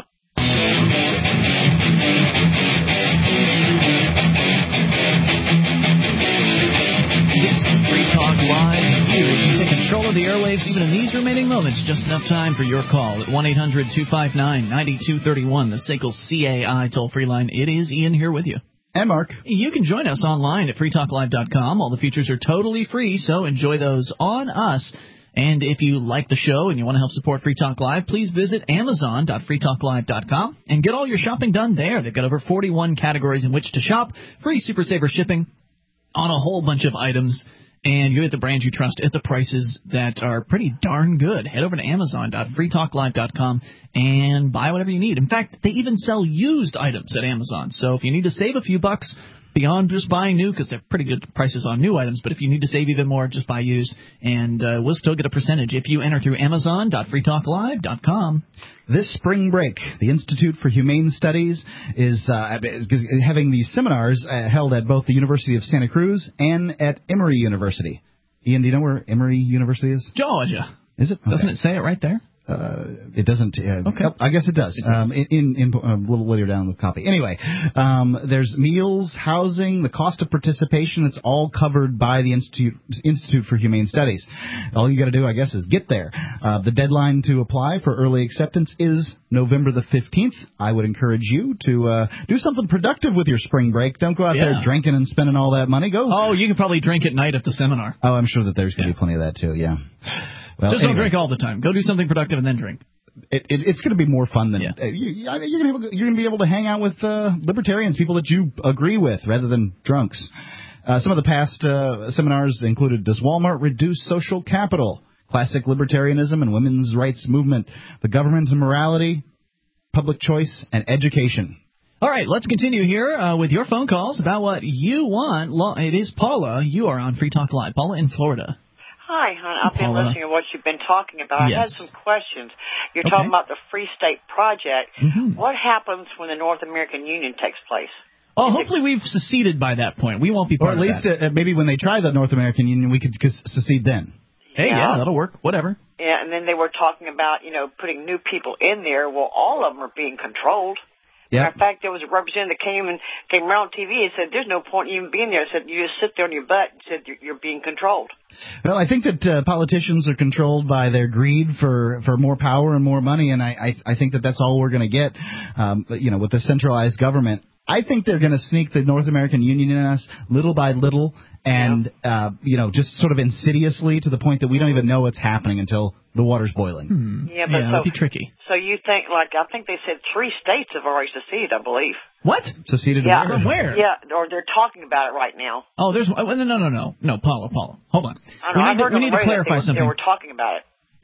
This is Free Talk Live. Here you take control of the airwaves even in these remaining moments. Just enough time for your call at one eight hundred, two five nine, nine two three one, the S A C L C A I toll-free line. It is Ian here with you. And Mark. You can join us online at free talk live dot com. All the features are totally free, so enjoy those on us. And if you like the show and you want to help support Free Talk Live, please visit amazon dot free talk live dot com and get all your shopping done there. They've got over forty-one categories in which to shop, free Super Saver shipping on a whole bunch of items, and you get the brands you trust at the prices that are pretty darn good. Head over to amazon dot free talk live dot com and buy whatever you need. In fact, they even sell used items at Amazon. So if you need to save a few bucks beyond just buying new, because they're pretty good prices on new items, but if you need to save even more, just buy used, and uh, we'll still get a percentage if you enter through amazon dot free talk live dot com. This spring break, the Institute for Humane Studies is, uh, is having these seminars uh, held at both the University of Santa Cruz and at Emory University. Ian, do you know where Emory University is? Georgia. Is it? Okay. Doesn't it say it right there? Uh, it doesn't. Uh, okay. I guess it does. It does. Um, in, in a little later down in the copy. Anyway, um, there's meals, housing, the cost of participation. It's all covered by the Institute Institute for Humane Studies. All you got to do, I guess, is get there. Uh, the deadline to apply for early acceptance is November the fifteenth. I would encourage you to uh, do something productive with your spring break. Don't go out yeah. there drinking and spending all that money. Go. Oh, you can probably drink at night at the seminar. Oh, I'm sure that there's going to yeah. be plenty of that too. Yeah. Well, Just anyway. don't drink all the time. Go do something productive and then drink. It, it, it's going to be more fun than yeah. uh, you, you're going to you're going to be able to hang out with uh, libertarians, people that you agree with, rather than drunks. Uh, some of the past uh, seminars included: Does Walmart reduce social capital? Classic libertarianism and women's rights movement, the government and morality, public choice, and education. All right, let's continue here uh, with your phone calls about what you want. It is Paula. You are on Free Talk Live. Paula in Florida. Hi, hon. I've been Paula. listening to what you've been talking about. Yes. I had some questions. You're Okay. talking about the Free State Project. Mm-hmm. What happens when the North American Union takes place? Oh, hopefully we've seceded by that point. We won't be Or part at of least that. uh, maybe when they try the North American Union, we could c- secede then. Hey, Yeah. yeah, that'll work. Whatever. Yeah, and then they were talking about, you know, putting new people in there. Well, all of them are being controlled. Yeah. Matter of fact, there was a representative that came and came around on T V and said, there's no point in even being there. Said, you just sit there on your butt and said you're, you're being controlled. Well, I think that uh, politicians are controlled by their greed for, for more power and more money, and I, I, I think that that's all we're going to get, um, you know, with the centralized government. I think they're going to sneak the North American Union in us little by little and, uh, you know, just sort of insidiously to the point that we don't even know what's happening until the water's boiling. Hmm. Yeah, but yeah, so, that'd be tricky. So you think, like, I think they said three states have already seceded, I believe. What? Seceded Yeah. where? From where? Yeah, or they're talking about it right now. Oh, there's oh, no, no, no, no, no, Paula, Paula, hold on. I don't know, we I need to, heard we on need the to radio that clarify they were, something. They were talking about it.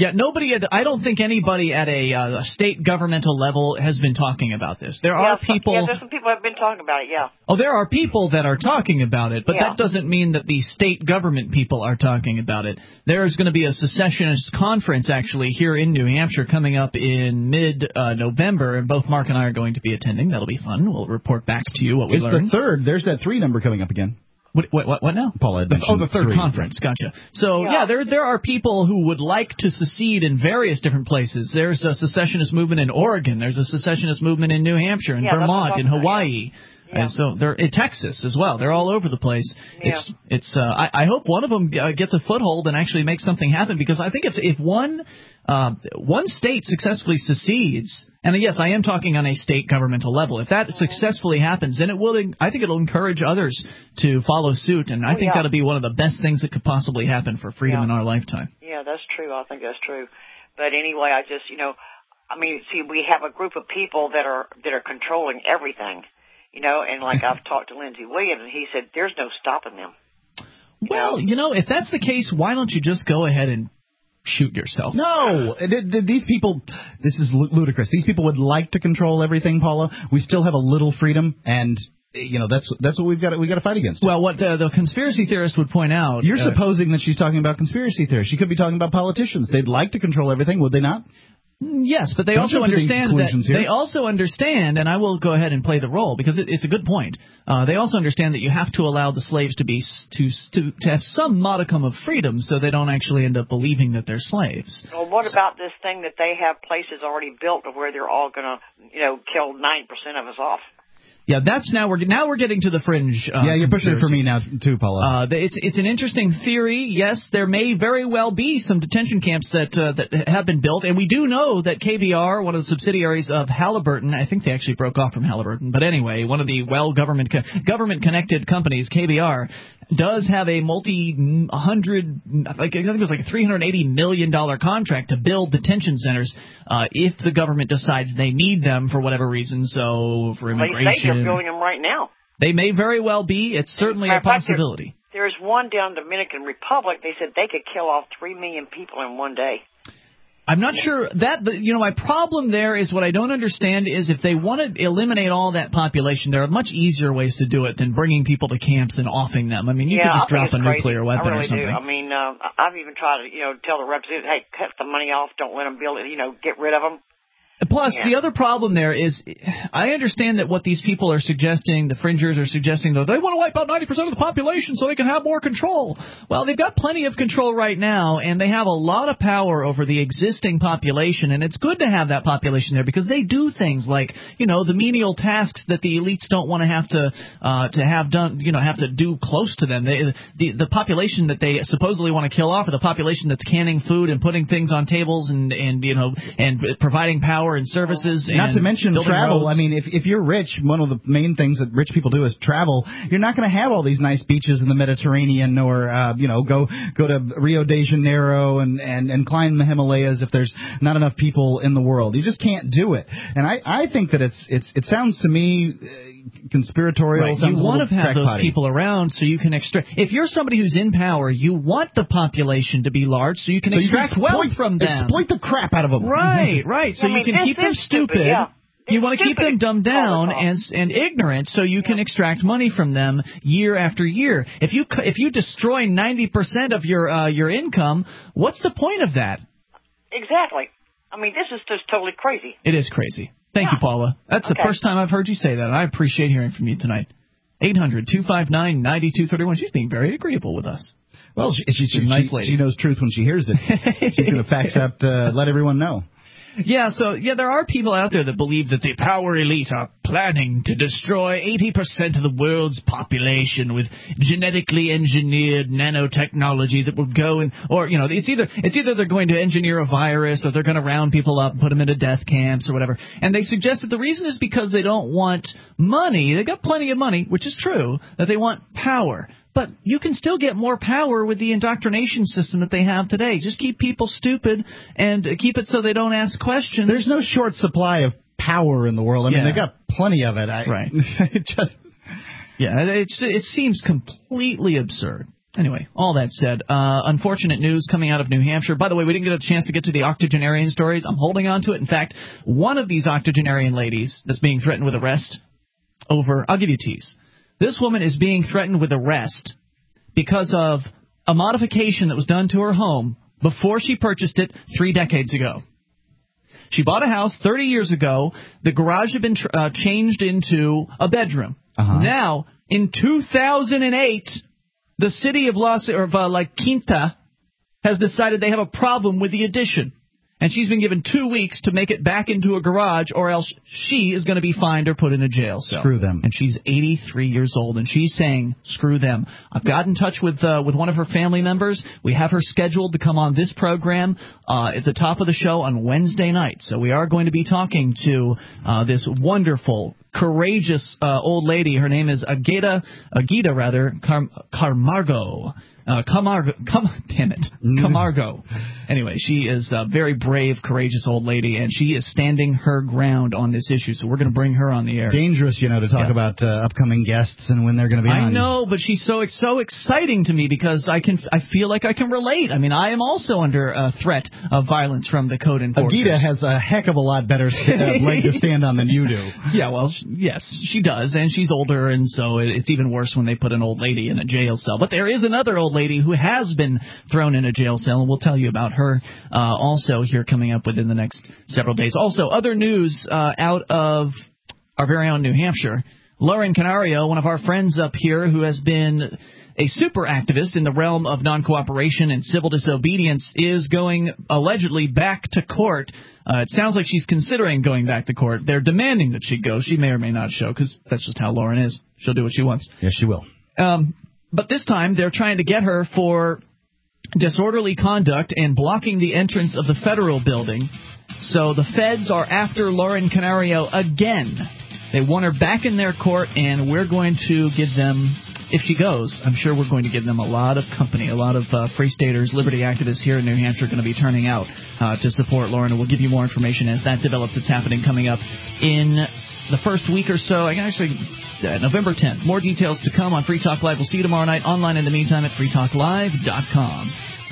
Yeah, nobody. Had, I don't think anybody at a, uh, a state governmental level has been talking about this. There yeah, are some, people. Yeah, there's some people have been talking about it. Yeah. Oh, there are people that are talking about it, but Yeah. that doesn't mean that the state government people are talking about it. There's going to be a secessionist conference actually here in New Hampshire coming up in mid-November, uh, and both Mark and I are going to be attending. That'll be fun. We'll report back to you what we it's learned. It's the third. There's that three number coming up again. What, what, what now? Paula had the, oh, the third three. conference. Gotcha. So, yeah. yeah, there there are people who would like to secede in various different places. There's a secessionist movement in Oregon. There's a secessionist movement in New Hampshire, in yeah, Vermont, in Hawaii. Yeah. And so they're in Texas as well. They're all over the place. Yeah. It's it's. Uh, I, I hope one of them uh, gets a foothold and actually makes something happen, because I think if if one uh, one state successfully secedes, and yes, I am talking on a state governmental level, if that successfully happens, then it will. I think it'll encourage others to follow suit, and I oh, think yeah. that'll be one of the best things that could possibly happen for freedom yeah. in our lifetime. Yeah, that's true. I think that's true. But anyway, I just you know, I mean, see, we have a group of people that are that are controlling everything. You know, and like I've talked to Lindsey Williams, and he said there's no stopping them. You well, know? you know, if that's the case, why don't you just go ahead and shoot yourself? No, these people, this is ludicrous. These people would like to control everything, Paula. We still have a little freedom, and you know that's that's what we've got. We got to fight against. Well, what the, the conspiracy theorist would point out, you're uh, supposing that she's talking about conspiracy theorists. She could be talking about politicians. They'd like to control everything, would they not? Yes, but they Don't also understand the that here. they also understand, and I will go ahead and play the role because it, it's a good point. Uh, they also understand that you have to allow the slaves to be to, to to have some modicum of freedom, so they don't actually end up believing that they're slaves. Well, what about this thing that they have places already built of where they're all going to, you know, kill ninety percent of us off? Yeah, that's now we're now we're getting to the fringe. Uh, yeah, you're pushing it for me now too, Paula. Uh, it's it's an interesting theory. Yes, there may very well be some detention camps that uh, that have been built, and we do know that K B R, one of the subsidiaries of Halliburton, I think they actually broke off from Halliburton, but anyway, one of the well government co- government connected companies, K B R, does have a multi-hundred, like, I think it was like a three hundred eighty million dollars contract to build detention centers uh, if the government decides they need them for whatever reason. So for immigration. They say they're building them right now. They may very well be. It's certainly a possibility. There, there's one down in the Dominican Republic. They said they could kill off three million people in one day. I'm not sure that, you know, my problem there is what I don't understand is if they want to eliminate all that population, there are much easier ways to do it than bringing people to camps and offing them. I mean, you yeah, could just drop a crazy. nuclear weapon I really or something. Do. I mean, uh, I've even tried to, you know, tell the representative, hey, cut the money off, don't let them build it, you know, get rid of them. Plus, yeah. the other problem there is, I understand that what these people are suggesting, the fringers are suggesting, though, they want to wipe out ninety percent of the population so they can have more control. Well, they've got plenty of control right now, and they have a lot of power over the existing population, and it's good to have that population there because they do things like, you know, the menial tasks that the elites don't want to have to uh, to have done, you know, have to do close to them. They, the the population that they supposedly want to kill off, or the population that's canning food and putting things on tables and and you know and providing power and services. Not and to mention travel. roads. I mean, if if you're rich, one of the main things that rich people do is travel. You're not going to have all these nice beaches in the Mediterranean, or uh, you know, go go to Rio de Janeiro and, and and climb the Himalayas if there's not enough people in the world. You just can't do it. And I I think that it's it's it sounds to me uh, conspiratorial. Right. Sounds You want to have those potty. people around so you can extract. If you're somebody who's in power, you want the population to be large so you can so extract you can wealth from them. Exploit the crap out of them. Right, right. So I you mean, can this keep them is stupid. stupid, yeah. You want to keep them dumbed down all the and and ignorant, so you can extract money from them year after year. If you if you destroy ninety percent of your uh, your income, what's the point of that? Exactly. I mean, this is just totally crazy. It is crazy. Thank yeah. you, Paula. That's okay. the first time I've heard you say that, and I appreciate hearing from you tonight. eight hundred two five nine nine two three one. She's being very agreeable with us. Well, she, she, she, nice she, lady. she knows truth when she hears it. She's going to fax out, uh, let everyone know. Yeah, so, yeah, there are people out there that believe that the power elite are planning to destroy eighty percent of the world's population with genetically engineered nanotechnology that will go and, or, you know, it's either, it's either they're going to engineer a virus or they're going to round people up and put them into death camps or whatever. And they suggest that the reason is because they don't want money. They've got plenty of money, which is true, that they want power. But you can still get more power with the indoctrination system that they have today. Just keep people stupid and keep it so they don't ask questions. There's no short supply of power in the world. I mean, yeah. they've got plenty of it. I, right. it just, yeah, it's, it seems completely absurd. Anyway, all that said, uh, unfortunate news coming out of New Hampshire. By the way, we didn't get a chance to get to the octogenarian stories. I'm holding on to it. In fact, one of these octogenarian ladies that's being threatened with arrest over, I'll give you a tease. This woman is being threatened with arrest because of a modification that was done to her home before she purchased it three decades ago. She bought a house thirty years ago. The garage had been tr- uh, changed into a bedroom. Uh-huh. Now, in two thousand eight... the city of Los or of, uh, La Quinta has decided they have a problem with the addition, and she's been given two weeks to make it back into a garage, or else she is going to be fined or put in a jail cell. Screw them. And she's eighty-three years old, and she's saying, "Screw them." I've got in touch with uh, with one of her family members. We have her scheduled to come on this program uh, at the top of the show on Wednesday night. So we are going to be talking to uh, this wonderful, courageous uh, old lady. Her name is Agita, Agita rather, Car- Camargo. Uh, Camargo, come, damn it, Camargo. Anyway, she is a very brave, courageous old lady, and she is standing her ground on this issue. So we're going to bring her on the air. Dangerous, you know, to talk yeah. about uh, upcoming guests and when they're going to be I on. I know, but she's so so exciting to me because I can I feel like I can relate. I mean, I am also under a threat of violence from the code enforcers. Agita has a heck of a lot better st- uh, leg to stand on than you do. Yeah, well, sh- yes, she does, and she's older, and so it, it's even worse when they put an old lady in a jail cell. But there is another old lady who has been thrown in a jail cell, and we'll tell you about her uh, also here coming up within the next several days. Also, other news uh, out of our very own New Hampshire. Lauren Canario, one of our friends up here who has been a super activist in the realm of non-cooperation and civil disobedience, is going allegedly back to court. Uh, it sounds like she's considering going back to court. They're demanding that she go. She may or may not show, because that's just how Lauren is. She'll do what she wants. Yes, she will. Um, but this time they're trying to get her for disorderly conduct and blocking the entrance of the federal building. So the feds are after Lauren Canario again. They want her back in their court, and we're going to give them, if she goes, I'm sure we're going to give them a lot of company. A lot of uh, Free Staters, liberty activists here in New Hampshire are going to be turning out uh, to support Lauren, and we'll give you more information as that develops. It's happening coming up in the first week or so. I can actually, uh, November tenth. More details to come on Free Talk Live. We'll see you tomorrow night online in the meantime at free talk live dot com.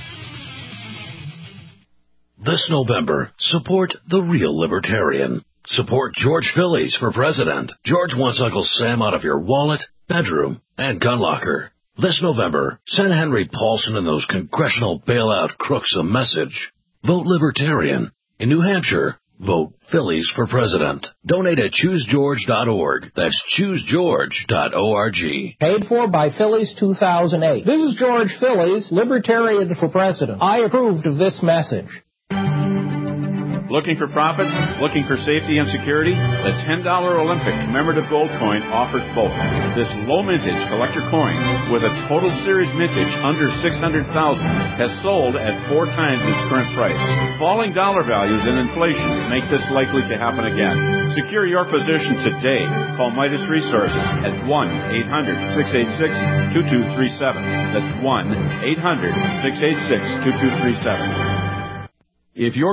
This November, support the real libertarian. Support George Phillies for president. George wants Uncle Sam out of your wallet, bedroom, and gun locker. This November, send Henry Paulson and those congressional bailout crooks a message. Vote libertarian. In New Hampshire, vote Phillies for president. Donate at choose george dot org. That's choose george dot org. Paid for by Phillies two thousand eight. This is George Phillies, libertarian for president. I approved of this message. Looking for profits? Looking for safety and security? The ten dollar Olympic commemorative gold coin offers both. This low mintage collector coin with a total series mintage under six hundred thousand has sold at four times its current price. Falling dollar values and inflation make this likely to happen again. Secure your position today. Call Midas Resources at one eight hundred six eight six two two three seven. That's one eight hundred six eight six two two three seven. If you're